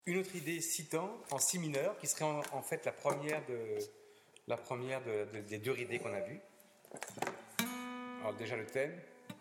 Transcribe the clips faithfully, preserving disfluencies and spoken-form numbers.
Une autre idée citant en si mineur, qui serait en, en fait la première, de, la première de, de, des deux idées qu'on a vues. Alors déjà le thème.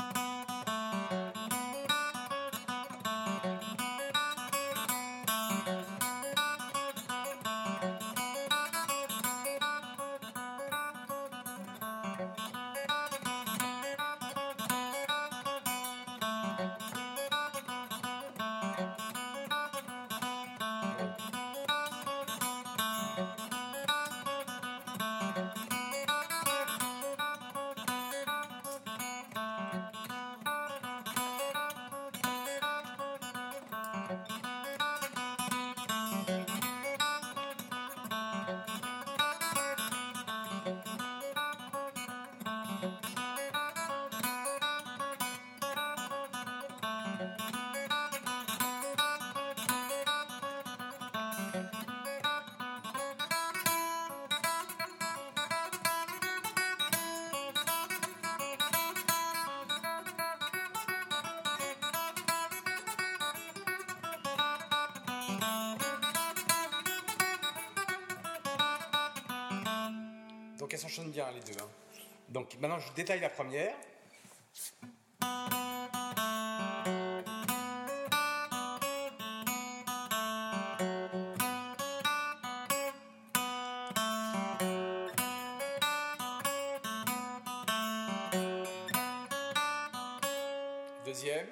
Donc elles s'enchaînent bien les deux. Hein. Donc maintenant je détaille la première. Deuxième.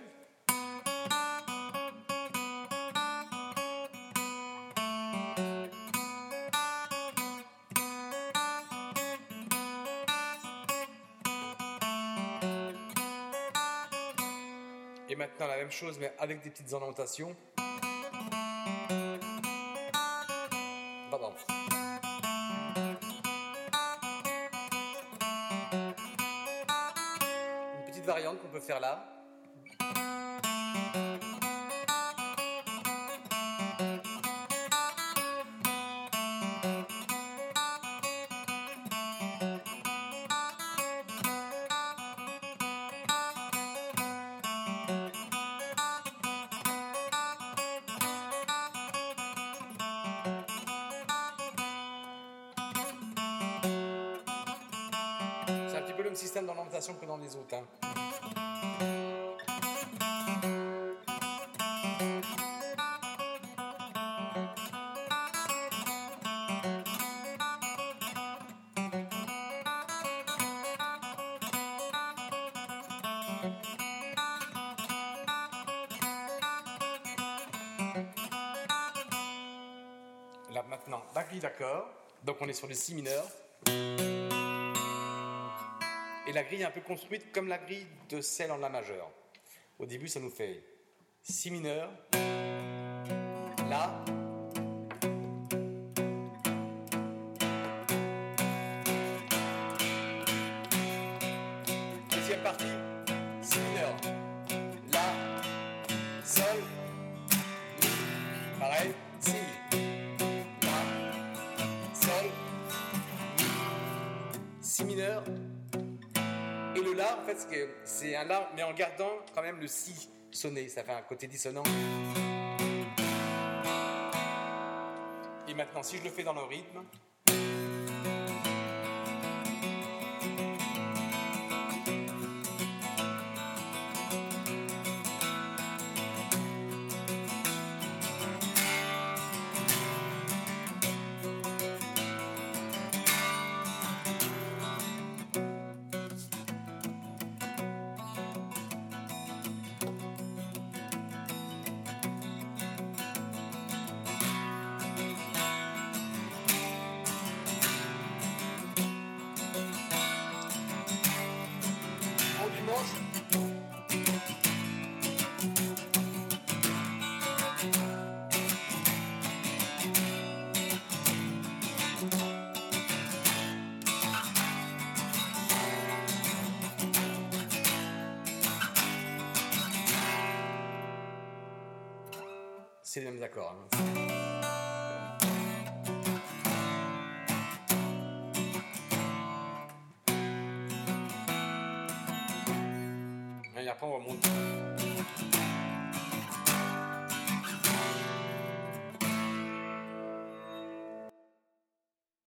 Et maintenant la même chose mais avec des petites indentations. Pardon. Une petite variante qu'on peut faire là. C'est un petit peu le même système d'ornementation que dans les autres. Hein. Là maintenant, la grille d'accord. Donc on est sur le si mineur. Et la grille est un peu construite comme la grille de celle en la majeure. Au début, ça nous fait si mineur, la, deuxième partie, si mineur, la, sol, mi, pareil, si, la, sol, mi, si mineur. Et le la, en fait, c'est un la, mais en gardant quand même le si sonné. Ça fait un côté dissonant. Et maintenant, si je le fais dans le rythme. C'est les mêmes accords. Hein. Et après on remonte.